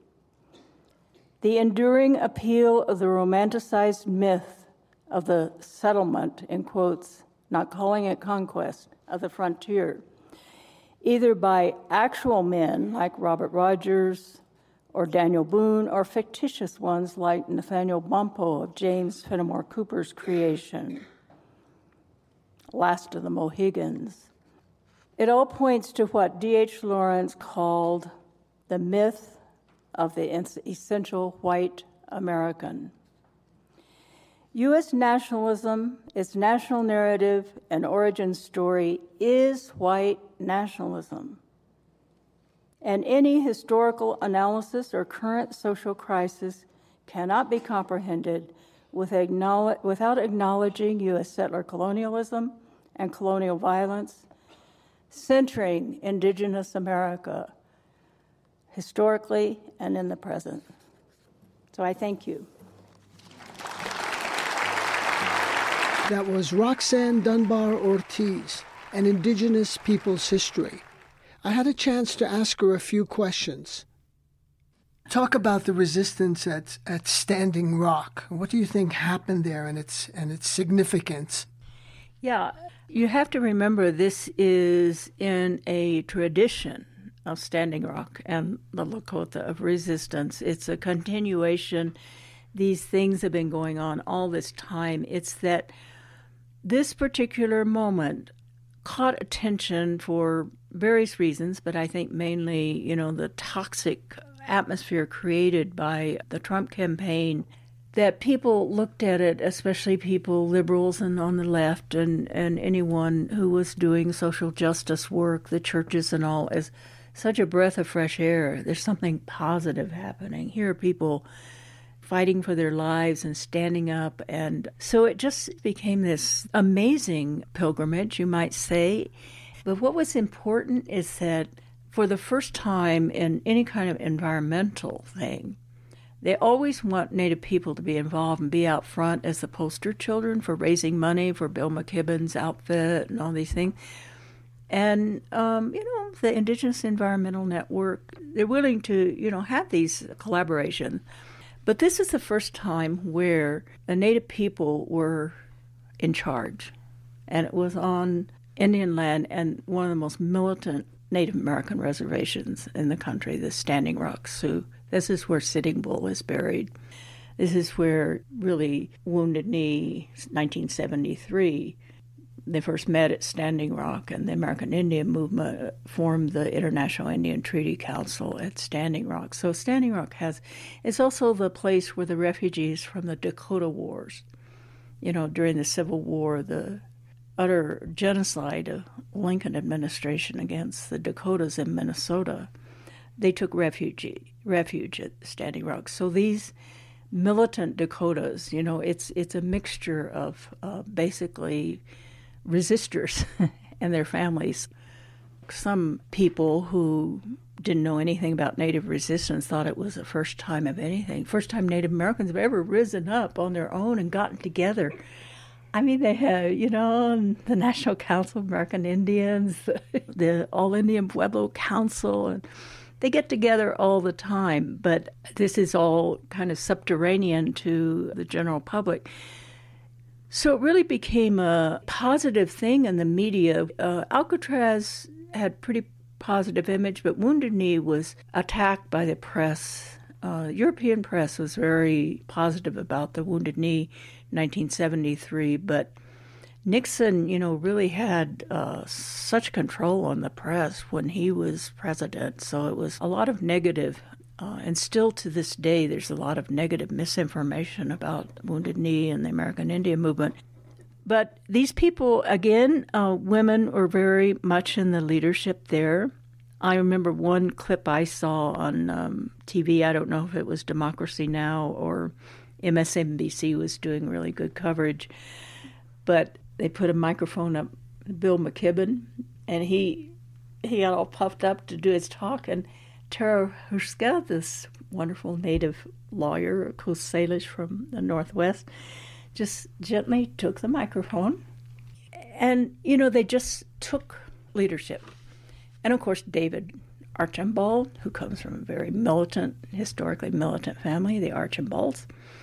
The enduring appeal of the romanticized myth of the settlement, in quotes, not calling it conquest, of the frontier, either by actual men like Robert Rogers or Daniel Boone, or fictitious ones like Nathaniel Bumppo of James Fenimore Cooper's creation, Last of the Mohegans. It all points to what D H Lawrence called the myth of the essential white American. U S nationalism, its national narrative and origin story is white nationalism. And any historical analysis or current social crisis cannot be comprehended with acknowledge, without acknowledging U S settler colonialism and colonial violence, centering indigenous America historically and in the present. So I thank you. That was Roxanne Dunbar Ortiz, An Indigenous People's History. I had a chance to ask her a few questions. Talk about the resistance at, at Standing Rock. What do you think happened there and its and its significance? Yeah, you have to remember this is in a tradition of Standing Rock and the Lakota of resistance. It's a continuation. These things have been going on all this time. It's that this particular moment caught attention for various reasons, but I think mainly, you know, the toxic atmosphere created by the Trump campaign, that people looked at it, especially people, liberals and on the left, and, and anyone who was doing social justice work, the churches and all, as such a breath of fresh air. There's something positive happening. Here are people fighting for their lives and standing up. And so it just became this amazing pilgrimage, you might say. But what was important is that for the first time in any kind of environmental thing, they always want Native people to be involved and be out front as the poster children for raising money for Bill McKibben's outfit and all these things. And, um, you know, the Indigenous Environmental Network, they're willing to, you know, have these collaborations. But this is the first time where the Native people were in charge. And it was on Indian land and one of the most militant Native American reservations in the country, the Standing Rock Sioux. This is where Sitting Bull is buried. This is where, really, Wounded Knee, nineteen seventy-three, they first met at Standing Rock, and the American Indian Movement formed the International Indian Treaty Council at Standing Rock. So Standing Rock has, it's also the place where the refugees from the Dakota Wars, you know, during the Civil War, the utter genocide of Lincoln administration against the Dakotas in Minnesota, they took refuge, refuge at Standing Rock. So these militant Dakotas, you know, it's it's a mixture of uh, basically resistors and their families. Some people who didn't know anything about Native resistance thought it was the first time of anything, first time Native Americans have ever risen up on their own and gotten together. I mean, they have, you know, the National Council of American Indians, the All Indian Pueblo Council, and they get together all the time, but this is all kind of subterranean to the general public. So it really became a positive thing in the media. Uh, Alcatraz had pretty positive image, but Wounded Knee was attacked by the press. Uh, European press was very positive about the Wounded Knee nineteen seventy-three, but Nixon, you know, really had uh, such control on the press when he was president. So it was a lot of negative. Uh, and still to this day, there's a lot of negative misinformation about Wounded Knee and the American Indian movement. But these people, again, uh, women were very much in the leadership there. I remember one clip I saw on um, T V. I don't know if it was Democracy Now! Or M S N B C was doing really good coverage. But they put a microphone up to Bill McKibben, and he he got all puffed up to do his talk, and Tara Hruska, this wonderful native lawyer, Coast Salish from the Northwest, just gently took the microphone. And, you know, they just took leadership. And, of course, David Archambault, who comes from a very militant, historically militant family, the Archambaults.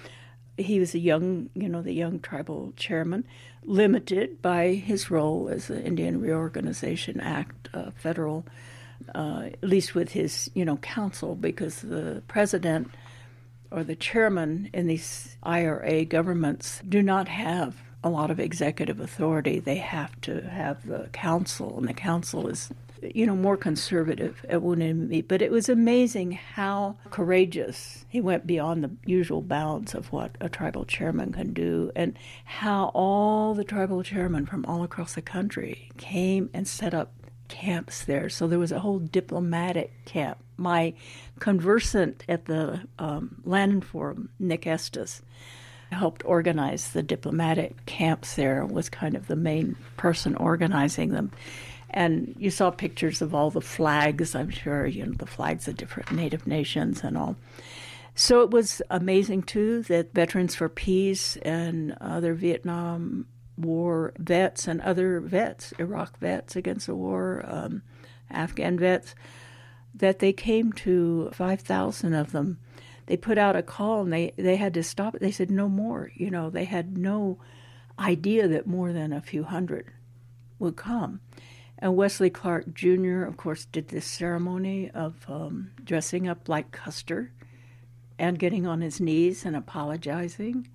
He was a young, you know, the young tribal chairman, limited by his role as the Indian Reorganization Act, uh, federal Uh, at least with his, you know, council, because the president or the chairman in these I R A governments do not have a lot of executive authority. They have to have the council, and the council is, you know, more conservative at Wounded Knee. But it was amazing how courageous he went beyond the usual bounds of what a tribal chairman can do, and how all the tribal chairmen from all across the country came and set up camps there. So there was a whole diplomatic camp. My conversant at the um, Land Forum, Nick Estes, helped organize the diplomatic camps there, was kind of the main person organizing them. And you saw pictures of all the flags, I'm sure, you know, the flags of different Native nations and all. So it was amazing, too, that Veterans for Peace and other Vietnam War vets and other vets, Iraq vets against the war, um, Afghan vets, that they came to five thousand of them. They put out a call, and they, they had to stop it. They said no more. You know, they had no idea that more than a few hundred would come. And Wesley Clark Junior, of course, did this ceremony of um, dressing up like Custer and getting on his knees and apologizing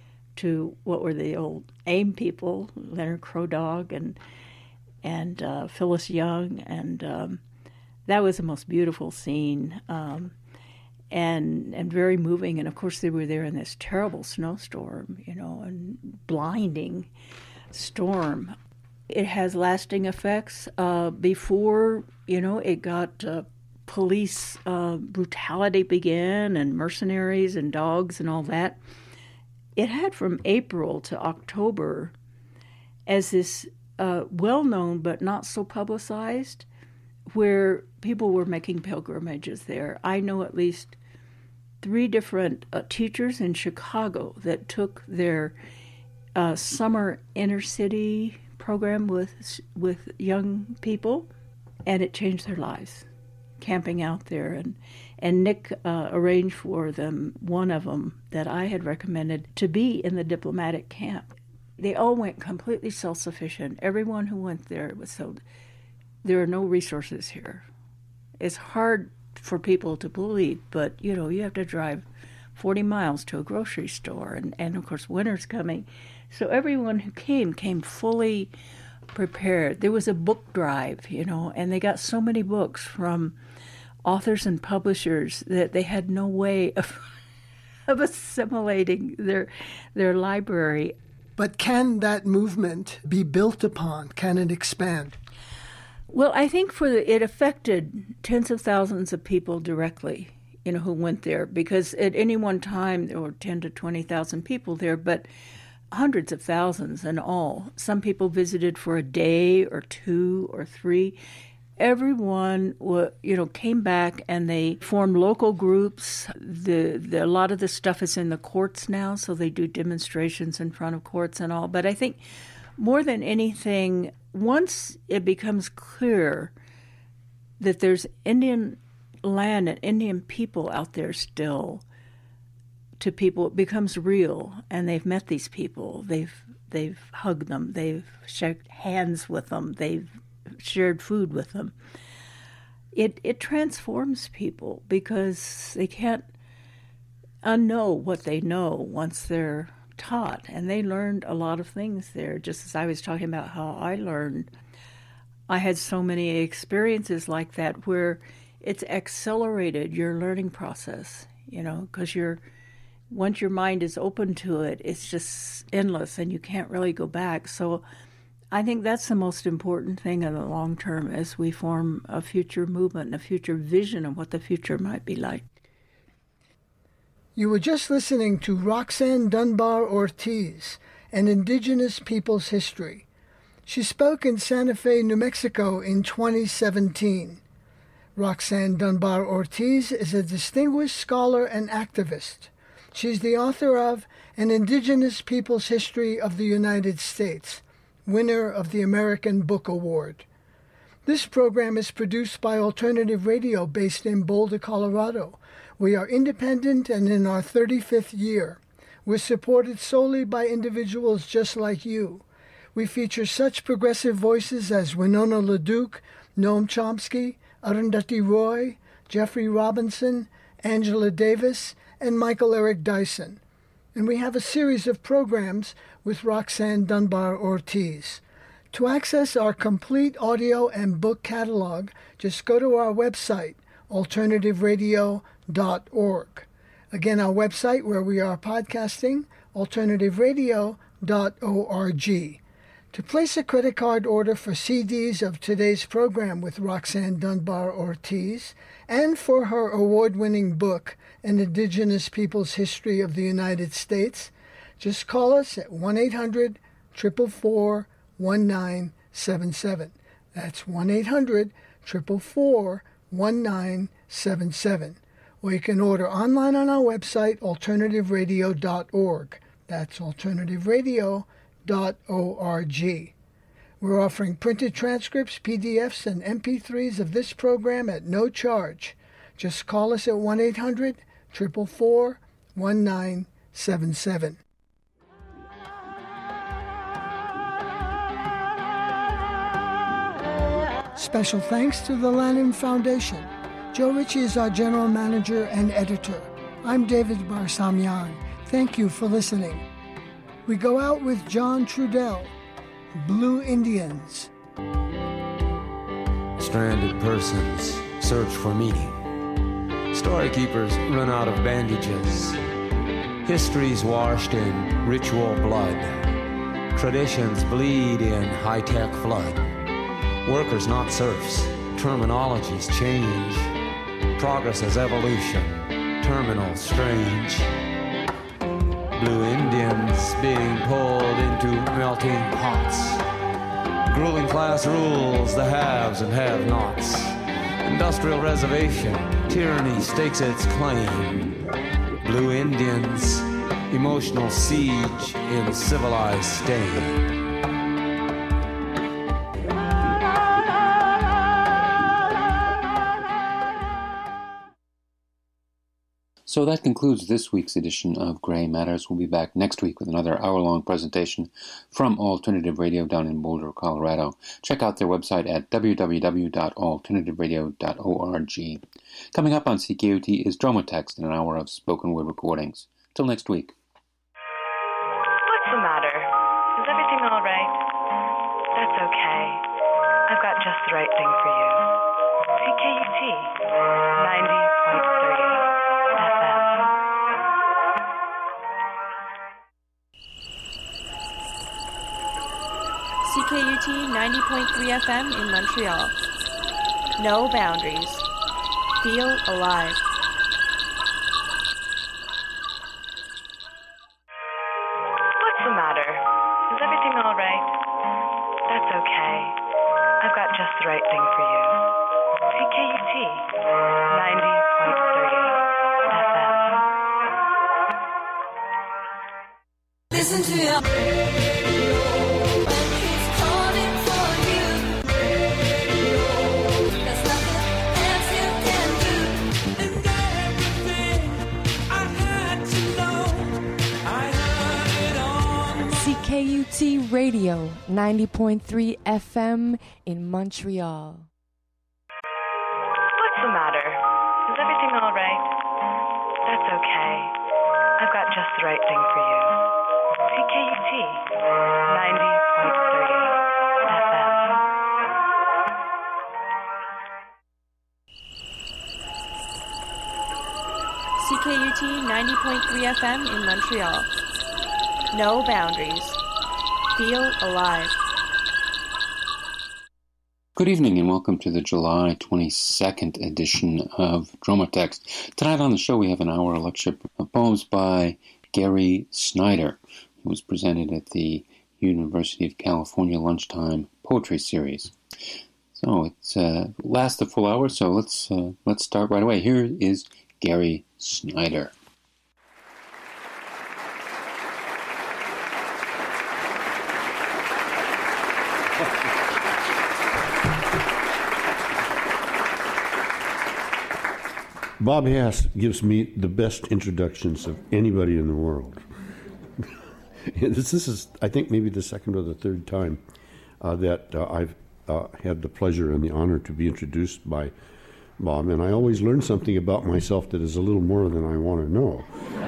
to what were the old AIM people, Leonard Crodog and and uh, Phyllis Young, and um, that was the most beautiful scene, um, and and very moving. And of course, they were there in this terrible snowstorm, you know, and blinding storm. It has lasting effects. Uh, before, you know, it got uh, police uh, brutality began, and mercenaries and dogs and all that. It had from April to October as this uh, well-known but not so publicized, where people were making pilgrimages there. I know at least three different uh, teachers in Chicago that took their uh, summer inner-city program with with young people, and it changed their lives, camping out there. And And Nick uh, arranged for them, one of them that I had recommended, to be in the diplomatic camp. They all went completely self-sufficient. Everyone who went there was so, there are no resources here. It's hard for people to believe, but, you know, you have to drive forty miles to a grocery store, and, and of course, winter's coming. So everyone who came, came fully prepared. There was a book drive, you know, and they got so many books from authors and publishers that they had no way of of assimilating their their library. But can that movement be built upon? Can it expand? Well, I think for the, it affected tens of thousands of people directly, you know, who went there, because at any one time there were ten to twenty thousand people there, but hundreds of thousands in all. Some people visited for a day or two or three. Everyone, you know, came back, and they formed local groups. The, the a lot of the stuff is in the courts now, so they do demonstrations in front of courts and all. But I think more than anything, once it becomes clear that there's Indian land and Indian people out there still to people, it becomes real, and they've met these people. They've they've hugged them. They've shook hands with them. They've shared food with them. It it transforms people because they can't unknow what they know once they're taught, and they learned a lot of things there. Just as I was talking about how I learned, I had so many experiences like that where it's accelerated your learning process, you know, because you're once your mind is open to it, it's just endless and you can't really go back. So I think that's the most important thing in the long term as we form a future movement and a future vision of what the future might be like. You were just listening to Roxanne Dunbar Ortiz, An Indigenous People's History. She spoke in Santa Fe, New Mexico in twenty seventeen. Roxanne Dunbar Ortiz is a distinguished scholar and activist. She's the author of An Indigenous People's History of the United States, winner of the American Book Award. This program is produced by Alternative Radio based in Boulder, Colorado. We are independent and in our thirty-fifth year. We're supported solely by individuals just like you. We feature such progressive voices as Winona LaDuke, Noam Chomsky, Arundhati Roy, Jeffrey Robinson, Angela Davis, and Michael Eric Dyson. And we have a series of programs with Roxanne Dunbar Ortiz. To access our complete audio and book catalog, just go to our website, alternative radio dot org. Again, our website where we are podcasting, alternative radio dot org. To place a credit card order for C Ds of today's program with Roxanne Dunbar Ortiz and for her award-winning book, An Indigenous People's History of the United States, just call us at one eight hundred, four four four, one nine seven seven. That's one eight hundred, four four four, one nine seven seven. Or you can order online on our website, alternative radio dot org. That's alternative radio dot org. We're offering printed transcripts, P D Fs, and M P threes of this program at no charge. Just call us at one eight hundred, four four four, one nine seven seven. Special thanks to the Lannan Foundation. Joe Ritchie is our general manager and editor. I'm David Barsamian. Thank you for listening. We go out with John Trudell, Blue Indians. Stranded persons search for meaning. Story keepers run out of bandages. Histories washed in ritual blood. Traditions bleed in high-tech flood. Workers, not serfs. Terminologies change. Progress as evolution. Terminal strange. Blue Indians being pulled into melting pots. Grueling class rules, the haves and have-nots. Industrial reservation, tyranny stakes its claim. Blue Indians, emotional siege in civilized stain. So that concludes this week's edition of Gray Matters. We'll be back next week with another hour-long presentation from Alternative Radio down in Boulder, Colorado. Check out their website at w w w dot alternative radio dot org. Coming up on C K U T is Dromotext and an hour of spoken word recordings. Till next week. What's the matter? Is everything all right? That's okay. I've got just the right thing for you. C K U T, ninety point three. C K U T ninety point three F M in Montreal. No boundaries. Feel alive. What's the matter? Is everything all right? That's okay. I've got just the right thing for you. C K U T, ninety point three F M. Listen to your radio. Know T Radio, ninety point three F M in Montreal. What's the matter? Is everything all right? That's okay. I've got just the right thing for you. C K U T, ninety point three F M. C K U T ninety point three F M in Montreal. No boundaries. Feel alive. Good evening and welcome to the July twenty-second edition of Dromotext. Tonight on the show we have an hour lecture of poems by Gary Snyder, who was presented at the University of California Lunchtime Poetry Series. So it's uh, lasts a full hour, so let's uh, let's start right away. Here is Gary Snyder. Bob Hass gives me the best introductions of anybody in the world. this, this is, I think, maybe the second or the third time uh, that uh, I've uh, had the pleasure and the honor to be introduced by Bob, and I always learn something about myself that is a little more than I want to know.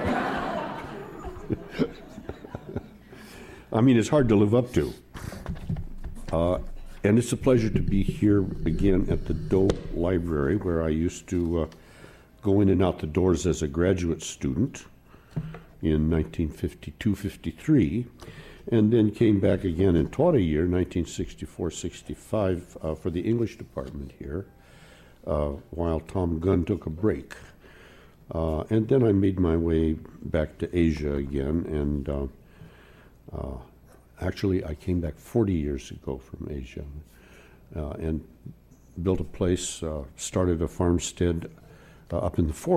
I mean, it's hard to live up to. Uh, and it's a pleasure to be here again at the Doe Library, where I used to uh, go in and out the doors as a graduate student in nineteen fifty-two fifty-three, and then came back again and taught a year, nineteen sixty-four sixty-five, uh, for the English department here, uh, while Tom Gunn took a break. Uh, and then I made my way back to Asia again, and uh, uh, actually I came back forty years ago from Asia, uh, and built a place, uh, started a farmstead Uh, up in the forest.